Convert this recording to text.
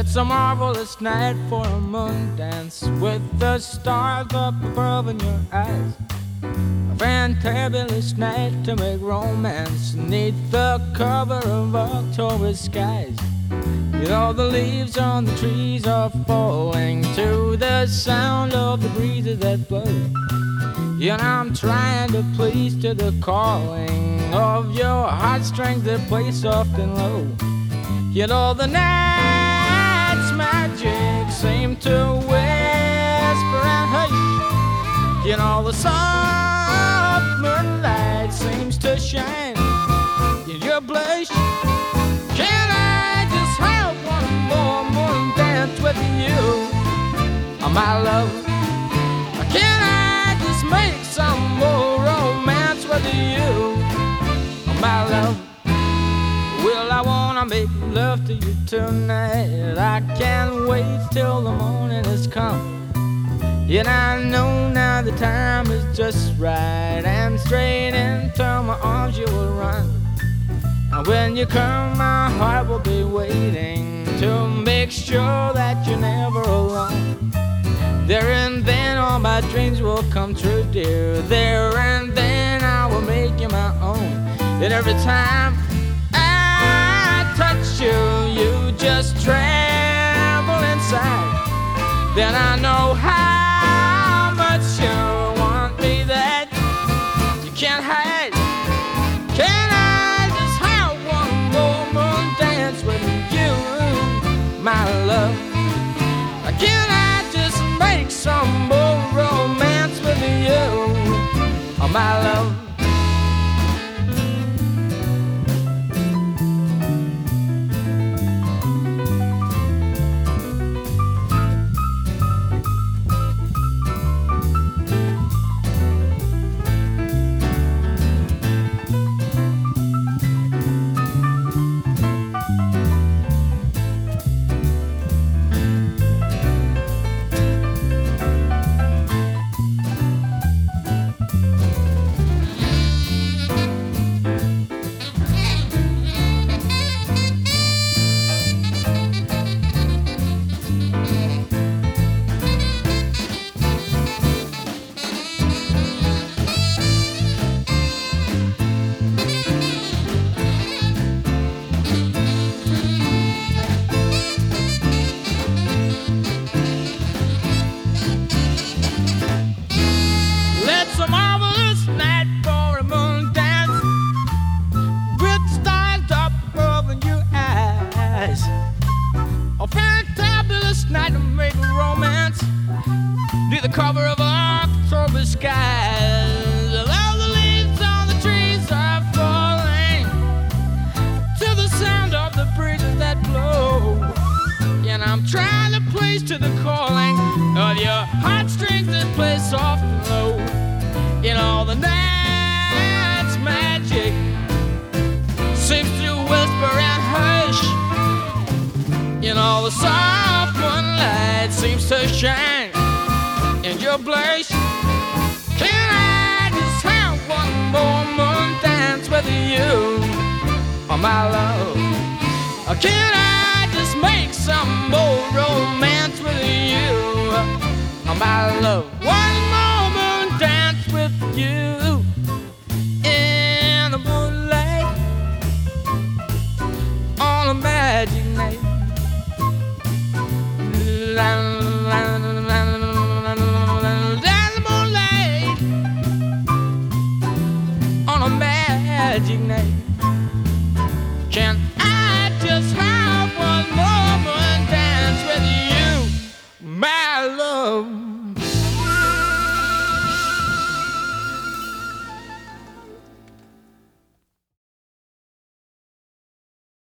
It's a marvelous night for a moon dance with the stars up above in your eyes. A fantabulous night to make romance neath the cover of October skies. You know the leaves on the trees are falling to the sound of the breezes that blow. You know I'm trying to please to the calling of your heartstrings that play soft and low. You know the night's magic seem to whisper and hush. You know the soft moonlight seems to shine in your blush. Can I just have one more moon dance with you, oh, my love? Can I just make some more romance with you, oh, my love? Well, I wanna make love to you tonight. I can't wait till the morning has come. Yet I know now the time is just right, and straight into my arms you will run. And when you come, my heart will be waiting to make sure that you're never alone. There and then all my dreams will come true, dear. There and then I will make you my own. And every time I touch you, you just tremble inside. Then I know how much you want me that you can't hide. Can I just have one more moon dance with you, my love? Can I just make some more romance with you, oh, my love? The cover of October skies. All the leaves on the trees are falling to the sound of the breezes that blow. And I'm trying to please to the calling of your heartstrings that play soft and low. In all the night's magic seems to whisper and hush. In all the soft moonlight seems to shine in your blush. Can I just have one more moon dance with you, oh, my love? Or can I just make some more romance with you, oh, my love? One more moon dance with you in the moonlight on a magic night. On a magic night, can I